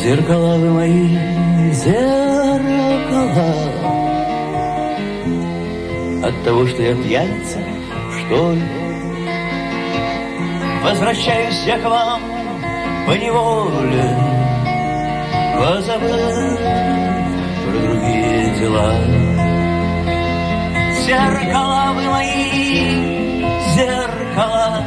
Зеркала вы мои, зеркала. От того, что я пьяница, что ли? Возвращаюсь я к вам поневоле, позабыв про другие дела. Зеркала вы мои, зеркала.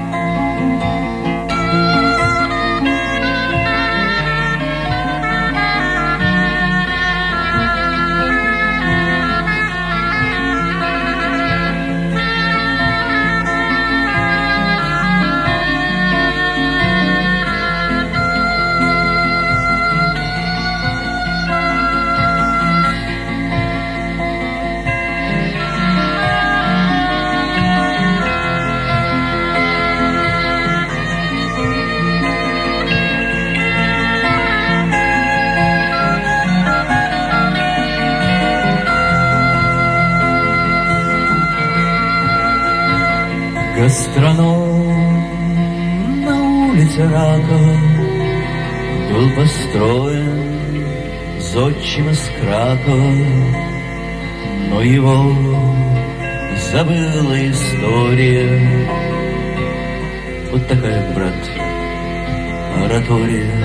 Гастроном на улице Ракова был построен зодчим из Кракова, но его забыла история. Вот такая, брат, оратория.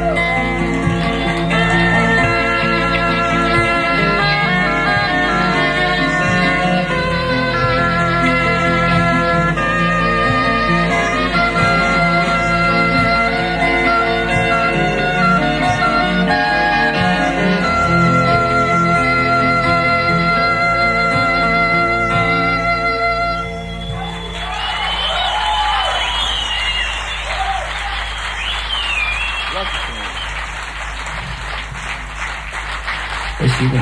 Спасибо.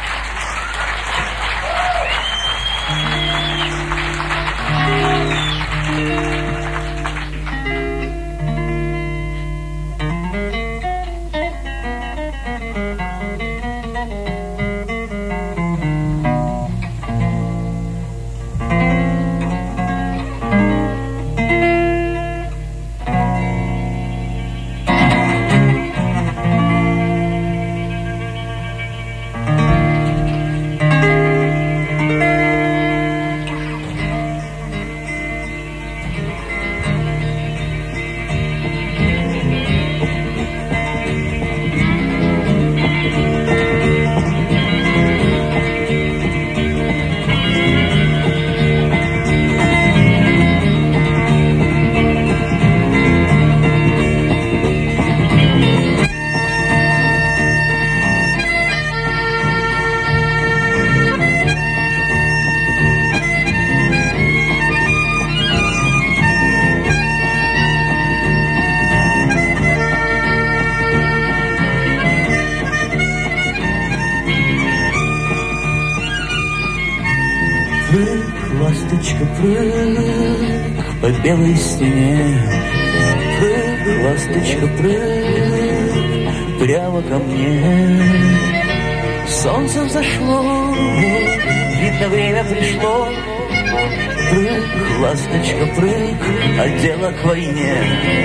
Ласточка, прыг по белой стене, прыг, ласточка, прыг прямо ко мне. Солнце взошло, видно, время пришло. Прыг, ласточка, прыг, а дело к войне.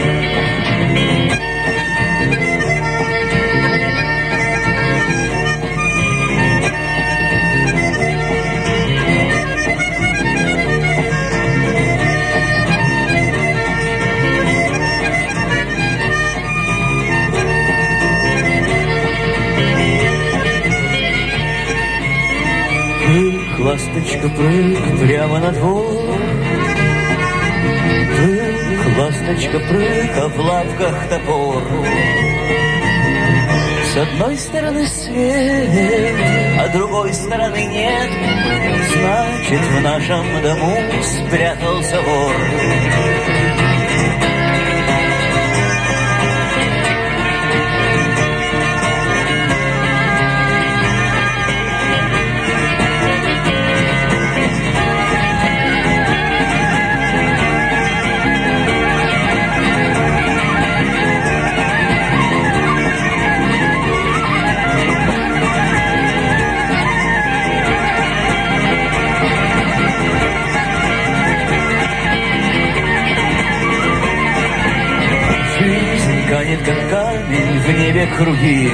Ласточка, прыг прямо на двор. Прыг, ласточка, прыг, а в лапках топор. С одной стороны свет, а другой стороны нет. Значит, в нашем дому спрятался вор. чеканит, как камень, в небе круги.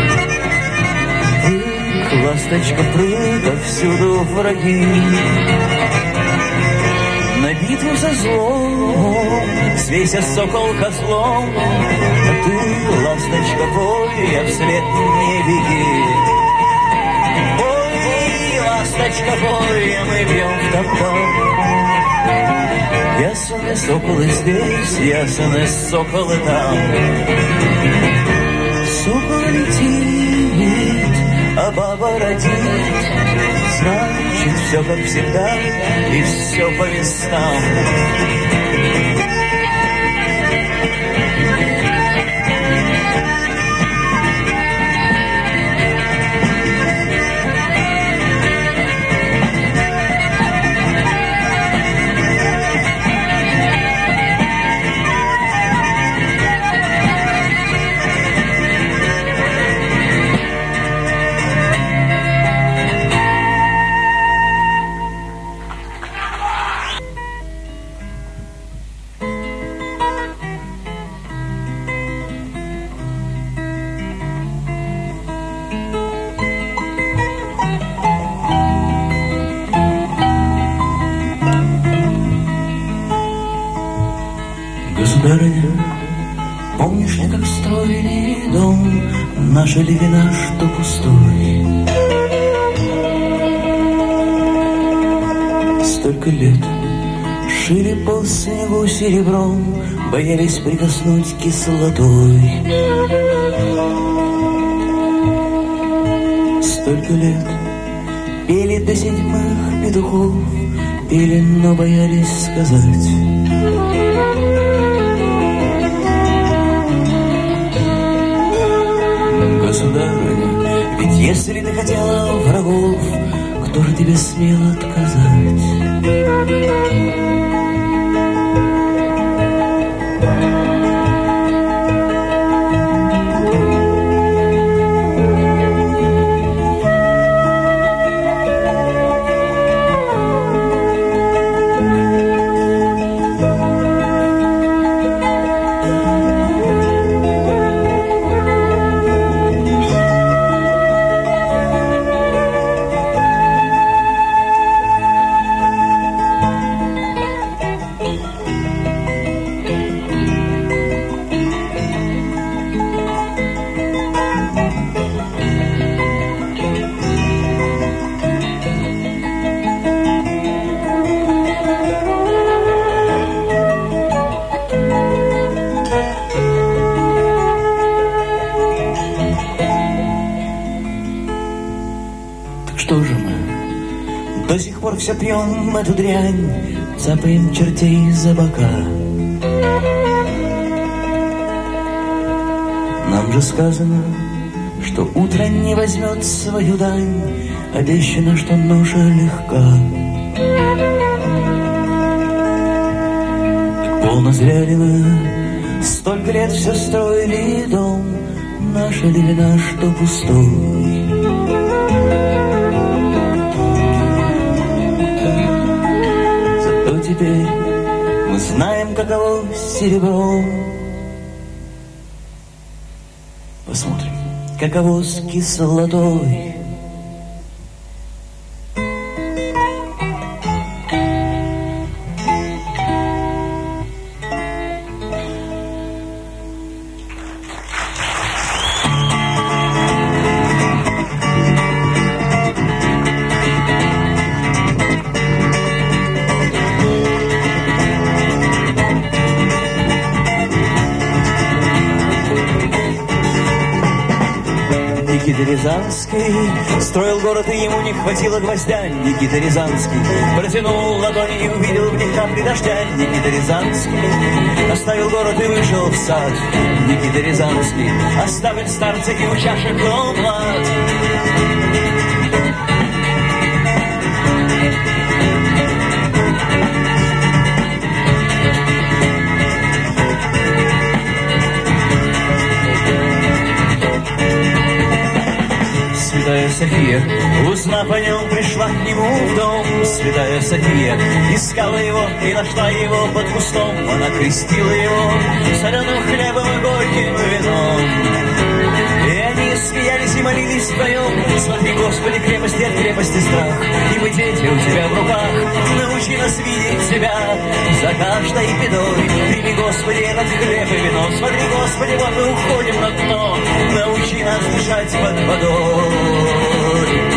Прыг, ласточка, прыг, всюду враги. На битву за злом свейся, сокол, козлом, а ты, ласточка, пой, а вслед не беги. Пой, ласточка, пой, а мы бьем в топтан. Ясны соколы здесь, ясны соколы там. Сокол летит, а баба родит. Значит, все как всегда, и все по местам. Государыня, помнишь ли, как строили дом, наша ли вина, что пустой? Столько лет шили по снегу серебром, боялись прикоснуть кислотой. Столько лет пели до 7 петухов, пели, но боялись сказать. Государыня, ведь если ты хотела врагов, кто же тебе смел отказать? Что же мы до сих пор все пьем эту дрянь, цапаем чертей за бока? Нам же сказано, что утро не возьмет свою дань, обещано, что ноша легка. Полно зря ли мы столько лет все строили дом, наша ли вина, что пустой? Теперь мы знаем, каково серебро. Посмотрим, каково с кислотой. Никита Рязанский строил город, и ему не хватило гвоздя. Никита Рязанский протянул ладони и увидел в них капли дождя. Никита Рязанский оставил город и вышел в сад. Никита Рязанский оставит старца и у чашек млад. Святая София. Узнав о нем, пришла к нему в дом святая София. Искала его и нашла его под кустом. Она крестила его соленым хлебом и горьким вином. И они смеялись и молились вдвоем. Смотри, Господи, крепости от крепости страх. И мы, дети, у тебя в руках. Научи нас видеть тебя за каждой бедой. Прими, Господи, этот хлеб и вино. Смотри, Господи, вот мы уходим на дно. Научи нас дышать под водой.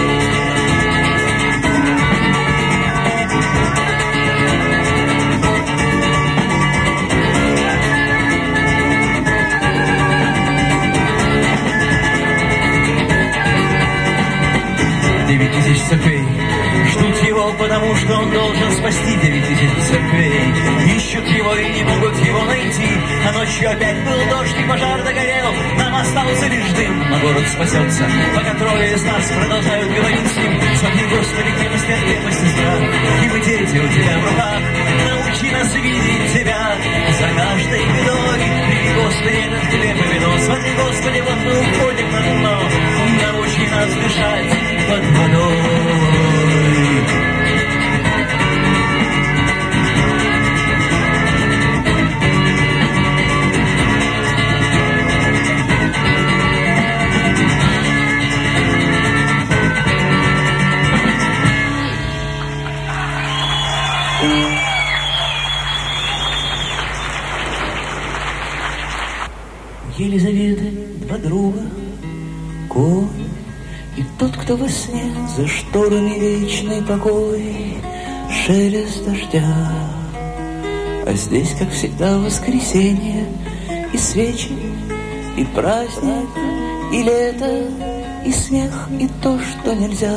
Церквей ждут его, потому что он должен спасти 9000 церквей. Ищут его и не могут его найти. А ночью опять был дождь и пожар догорел. Нам остался лишь дым, а город спасется. Пока трое из нас продолжают говорить с ним. Смотри, Господи, крепости от крепости страх. И мы, дети, у тебя в руках. Научи нас видеть тебя за каждой бедой. Прими, Господи, этот хлеб и вино. Смотри, Господи, вот мы уходим на дно. Научи нас дышать под водой. Елизавета, два друга, конь и тот, кто во сне за шторами вечный покой, шелест дождя. А здесь, как всегда, воскресенье, и свечи, и праздник, и лето, и смех, и то, что нельзя.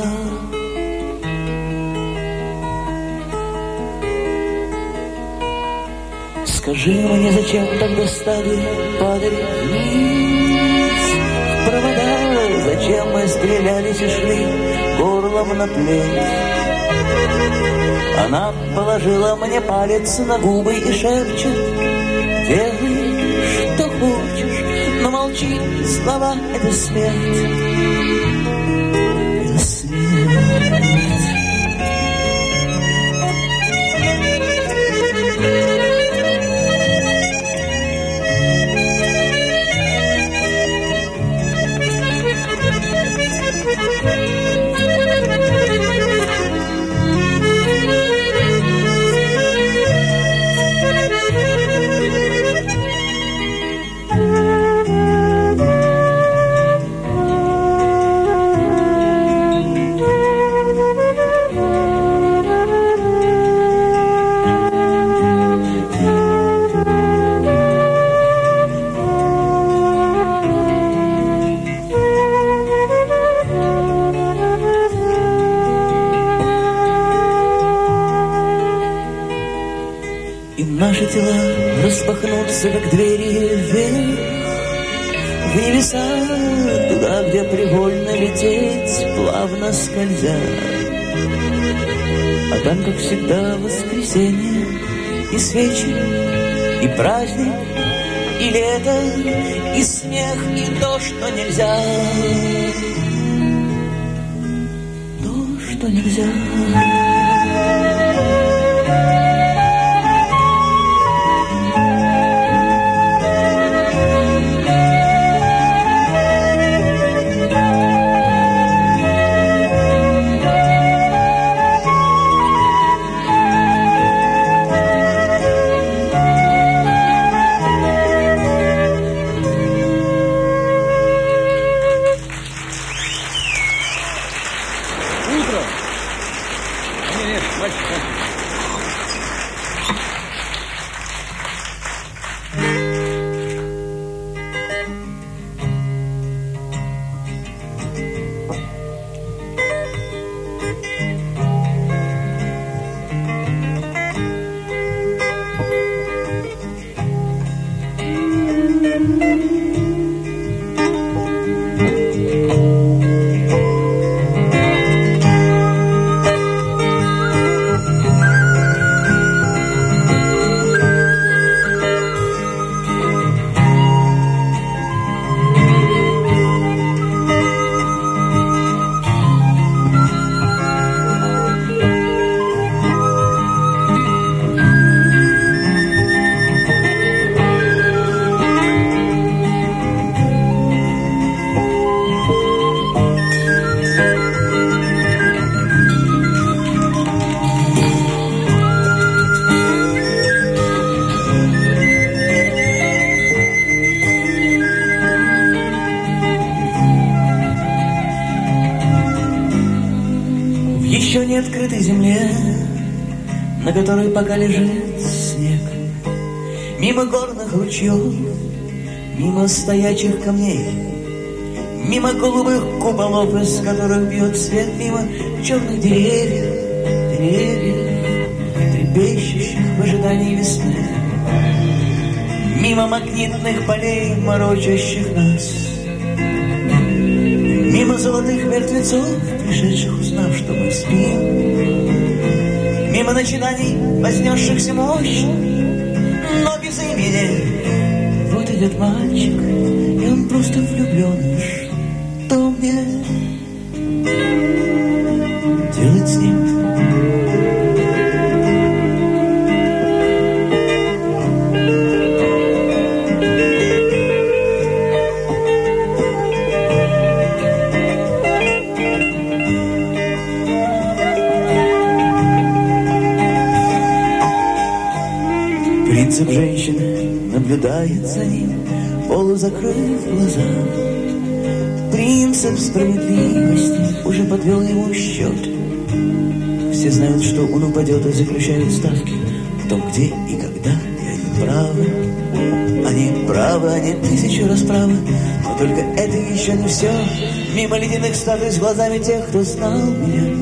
Скажи мне, зачем тогда стали падали вниз в провода? Зачем мы стрелялись и шли горлом на плеть? Она положила мне палец на губы и шепчет: делай, что хочешь, но молчи, слова — это смерть. Это смерть. Наши тела распахнутся, как двери вверх, в небеса, туда, где привольно лететь, плавно скользя. А там, как всегда, воскресенье, и свечи, и праздник, и лето, и смех, и то, что нельзя. То, что нельзя. еще не открытой земле, на которой пока лежит снег. Мимо горных ручьев, мимо стоячих камней, мимо голубых куполов, из которых бьет свет, мимо черных деревьев, трепещущих в ожидании весны, мимо магнитных полей, морочащих нас, мимо золотых мертвецов, пришедших, узнав, что мы спим, мимо начинаний, вознесшихся мощно, но без имени. Вот идет мальчик, и он просто влюблен. Что мне делать с ним? Принцип женщины наблюдает за ним, полузакрыв глаза. Принцип справедливости уже подвел ему счет. Все знают, что он упадет, и заключают ставки в том, где и когда. И они правы, они тысячу раз правы. Но только это еще не все. Мимо ледяных статуй с глазами тех, кто знал меня.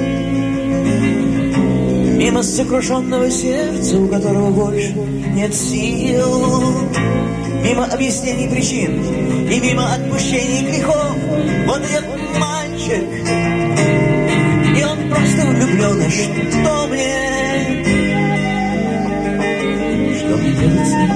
Мимо сокрушенного сердца, у которого больше нет сил. Мимо объяснений причин и мимо отпущений грехов. Вот идет мальчик, и он просто влюблен. И что мне делать с ним?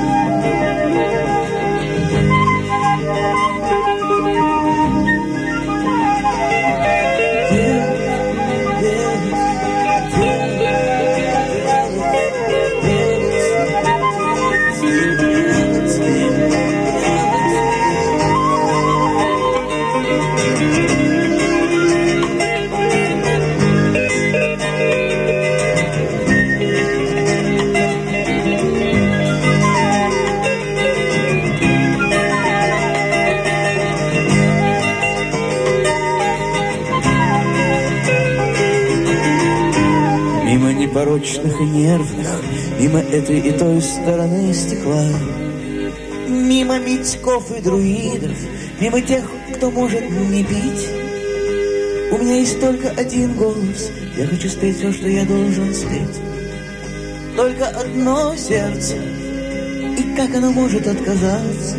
Непорочных и нервных, мимо этой и той стороны стекла, мимо Митьков и друидов, мимо тех, кто может не пить. У меня есть только один голос, я хочу спеть все, что я должен спеть. Только одно сердце, и как оно может отказаться?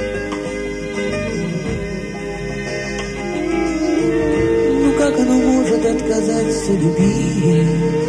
Ну как оно может отказаться любить?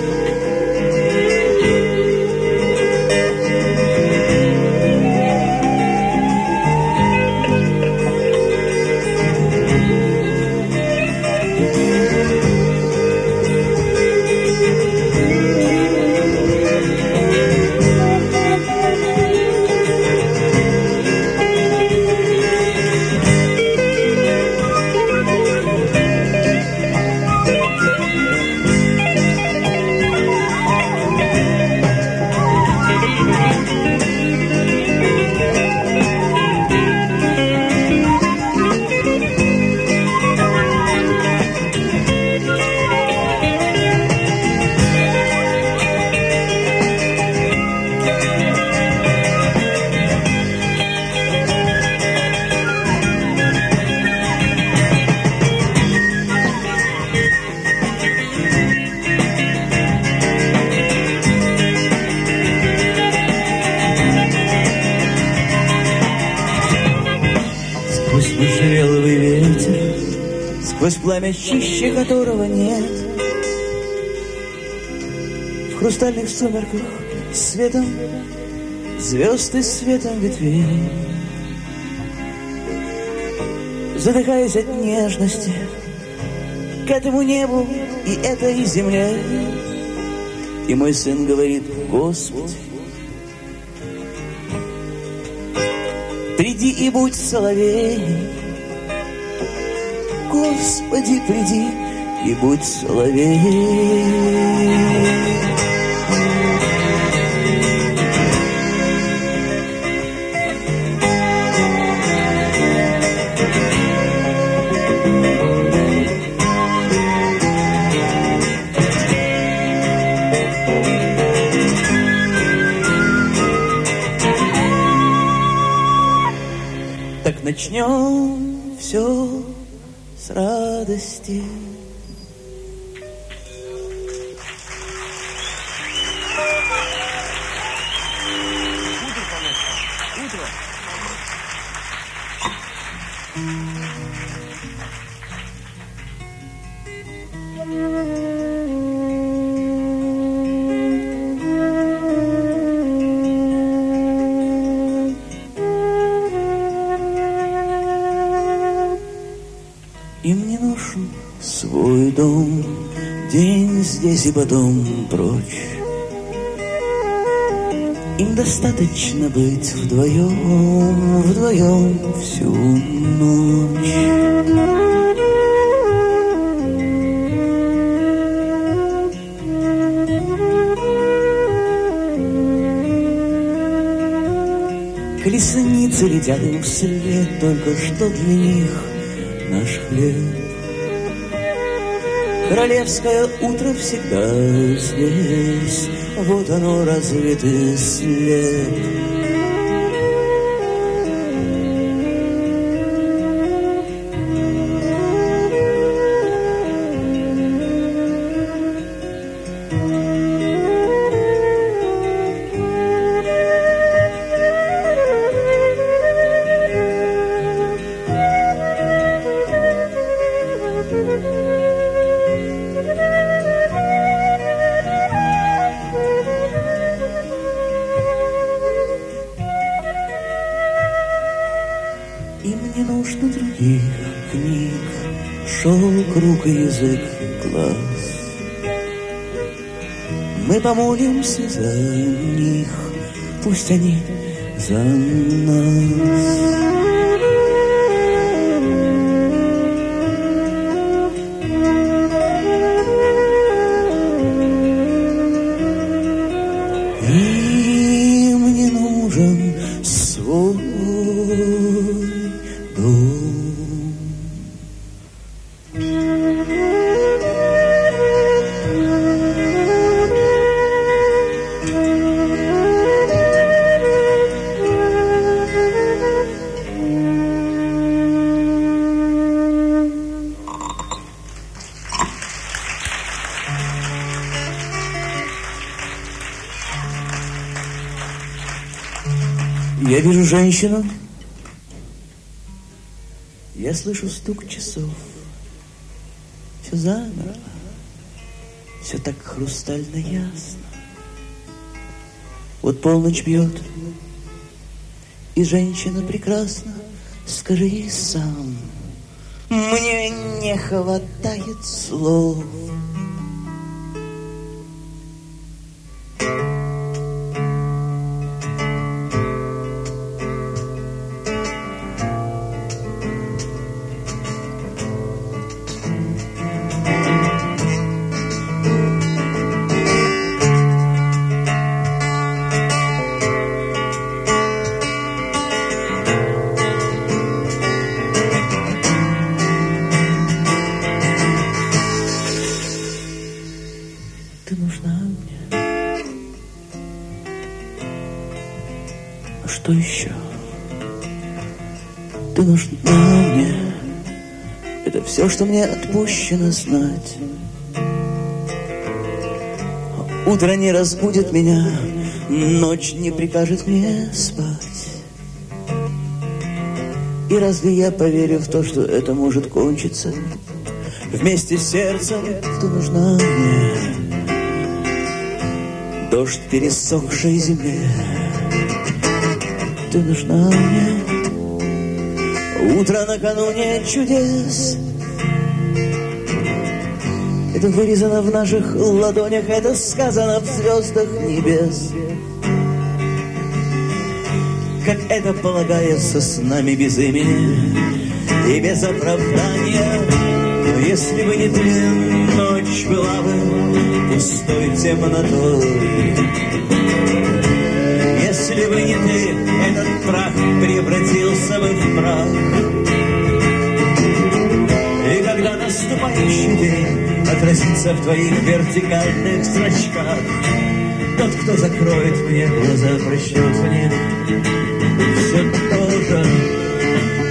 Сквозь пламя чище которого нет, в хрустальных сумерках светом звезд и светом ветвей, задыхаясь от нежности к этому небу и этой земле. И мой сын говорит: Господи, приди и будь соловей. Господи, приди и будь соловей. Так начнем все с радости. Им не нужен свой дом, день здесь и потом прочь. Им достаточно быть вдвоем, вдвоем всю ночь. Колесницы летят им вслед, только что для них наш хлеб. Королевское утро всегда здесь, вот оно развитый след. Им не нужно других книг, шелк, рук и язык, глаз. Мы помолимся за них, пусть они за нас. Им не нужен свой дом. Я вижу женщину, я слышу стук часов. Все замерло, все так хрустально ясно. Вот полночь бьет, и женщина прекрасна. Скажи ей сам, мне не хватает слов. Ты нужна мне. А что еще? Ты нужна мне. Это все, что мне отпущено знать. Утро не разбудит меня, ночь не прикажет мне спать. И разве я поверю в то, что это может кончиться? Вместе с сердцем ты нужна мне. Дождь пересохшей земле, ты нужна мне. Утро накануне чудес, это вырезано в наших ладонях, это сказано в звездах небес. Как это полагается с нами без имени и без оправдания. Но если бы не ты, ночь была бы пустой темнотой. Если бы не ты, этот прах превратился бы в прах. И когда наступающий день отразится в твоих вертикальных зрачках, тот, кто закроет мне глаза, прочтет в них все то же,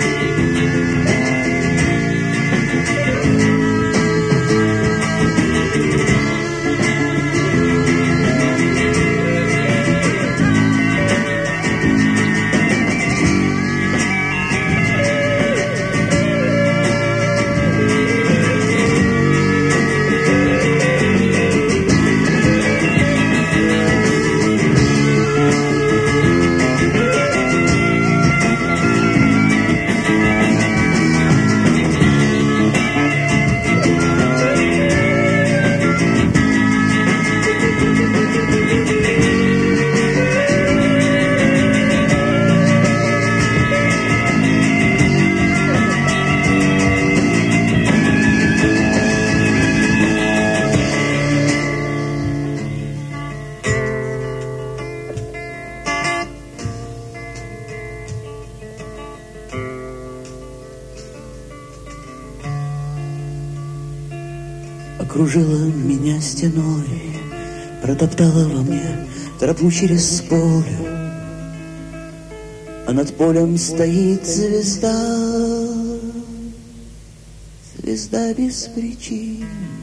окружила меня стеной, протоптала во мне тропу через поле, а над полем стоит звезда, звезда без причины.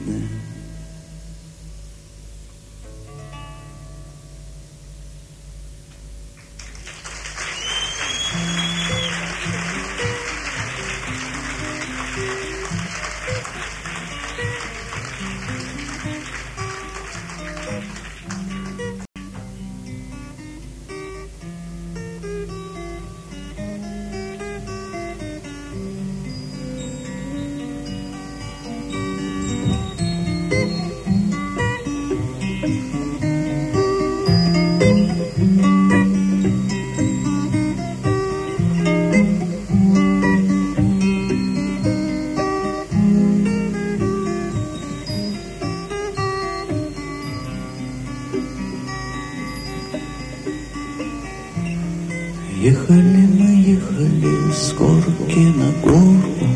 Ехали мы, ехали с горки на горку,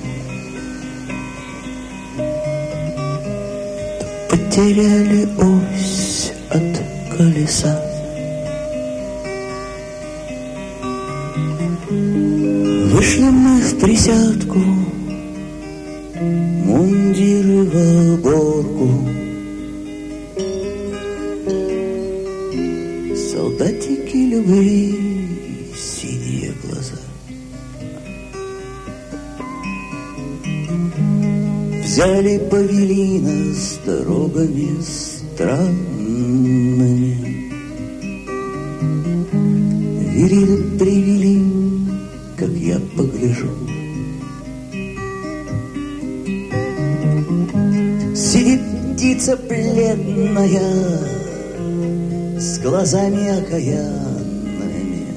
потеряли ось от колеса. Вышли мы в присядку, мундиры в оборку, солдатики любви, синие глаза. Взяли, повели нас дорогами странными, вели, привели, как я погляжу. Сидит птица бледная, с глазами окаянными.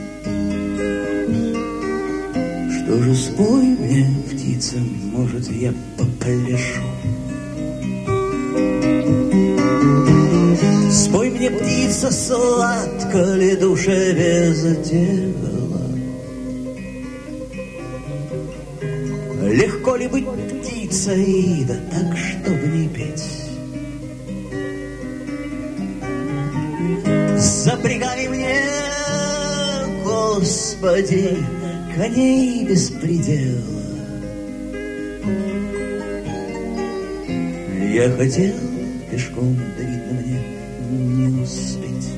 Что же, спой мне, птица, может, я попляшу. Спой мне, птица, сладко ли душе без дела? Легко ли быть птицей, да так, чтобы не петь? Запрягай мне, Господи, коней без предела. Я хотел пешком, да видно мне не успеть.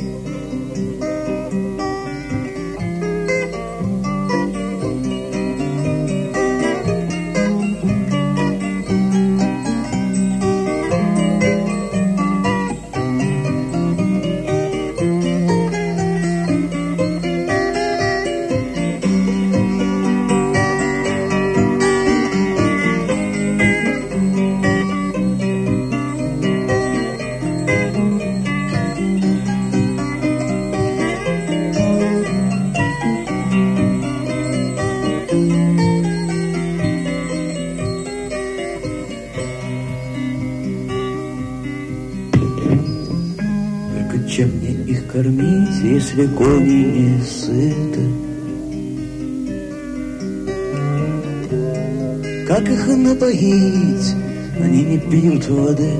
Чем мне их кормить, если кони не сыты? Как их напоить? Они не пьют воды.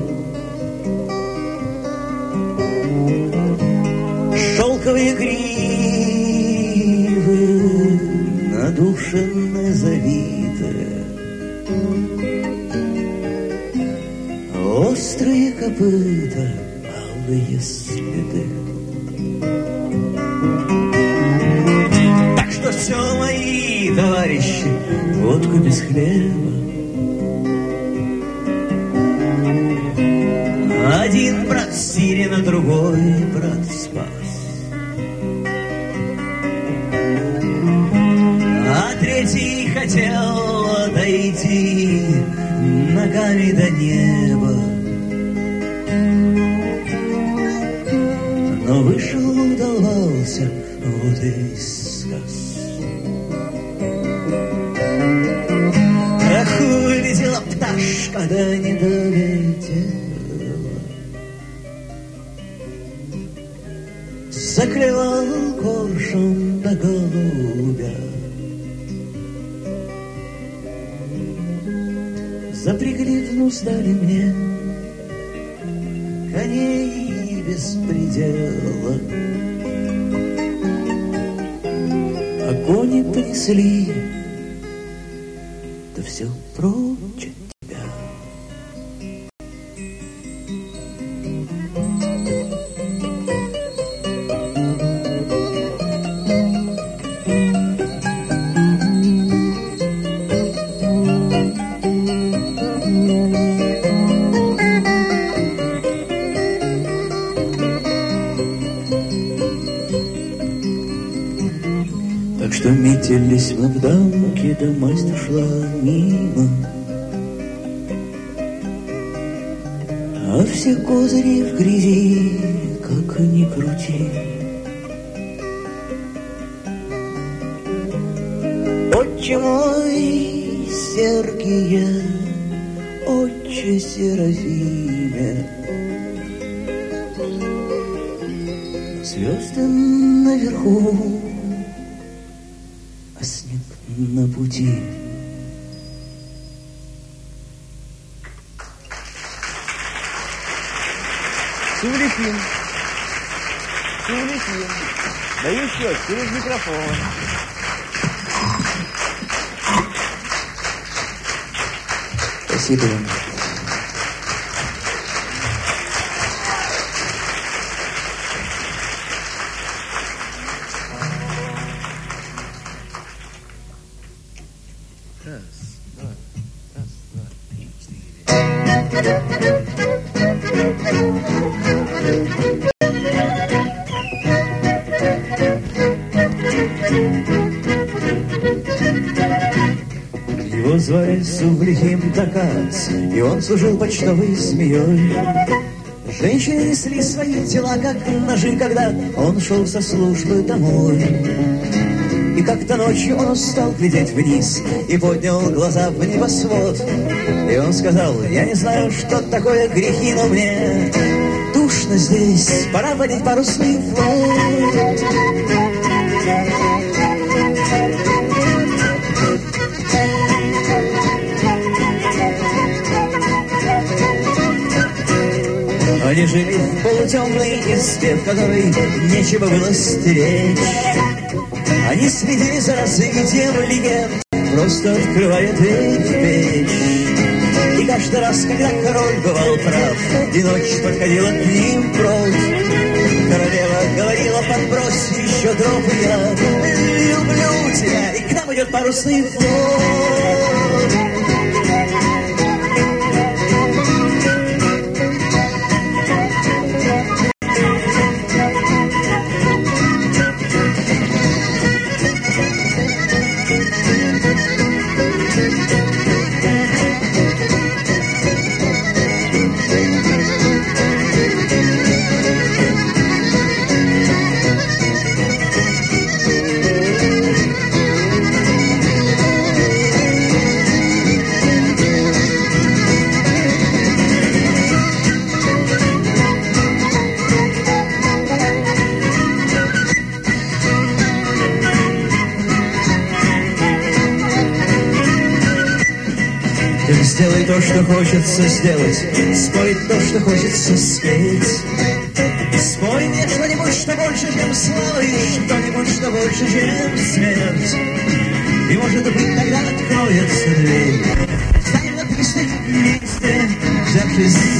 Шелковые гривы надушены, завиты, острые копыта, алые следы. Так что все, мои товарищи, водку без хлеба. Один брат сирен, а другой брат спас, а третий хотел дойти ногами до неба. Но вышел, удавался, вот и сказ. Ах, вылетела пташка, да не долетела. Заклевал коршун до голубя. Запрягли в сдали мне коней без предела, а кони понесли, да все прочь от тебя. Так что метились мы в дамке, да масть ушла мимо, а все козыри в грязи, как ни крути. Отче мой, Сергия, отче Серафиме, звезды наверху, а снег на пути. Севлихин. Даю счет через микрофон. Спасибо вам. Его звали Севлихим Такац, и он служил почтовой змеей. Женщины несли свои тела, как ножи, когда он шел со службы домой. И как-то ночью он устал глядеть вниз и поднял глаза в небосвод. И он сказал: я не знаю, что такое грехи, но мне душно здесь, пора водить парусный флот. Они жили в полутемной избе, в которой нечего было стеречь. Они следили за развитием легенд, просто открывая дверь в печь. И каждый раз, когда король бывал прав, и ночь подходила к ним прочь, королева говорила: подбрось еще дров, и я люблю тебя, и к нам идет парусный флот. Сделай то, что хочется сделать, спой то, что хочется спеть. Спой мне что-нибудь, что больше, чем слава, и что-нибудь, что больше, чем смерть. И, может быть, тогда откроется дверь. Станем на пристань вместе, взявшись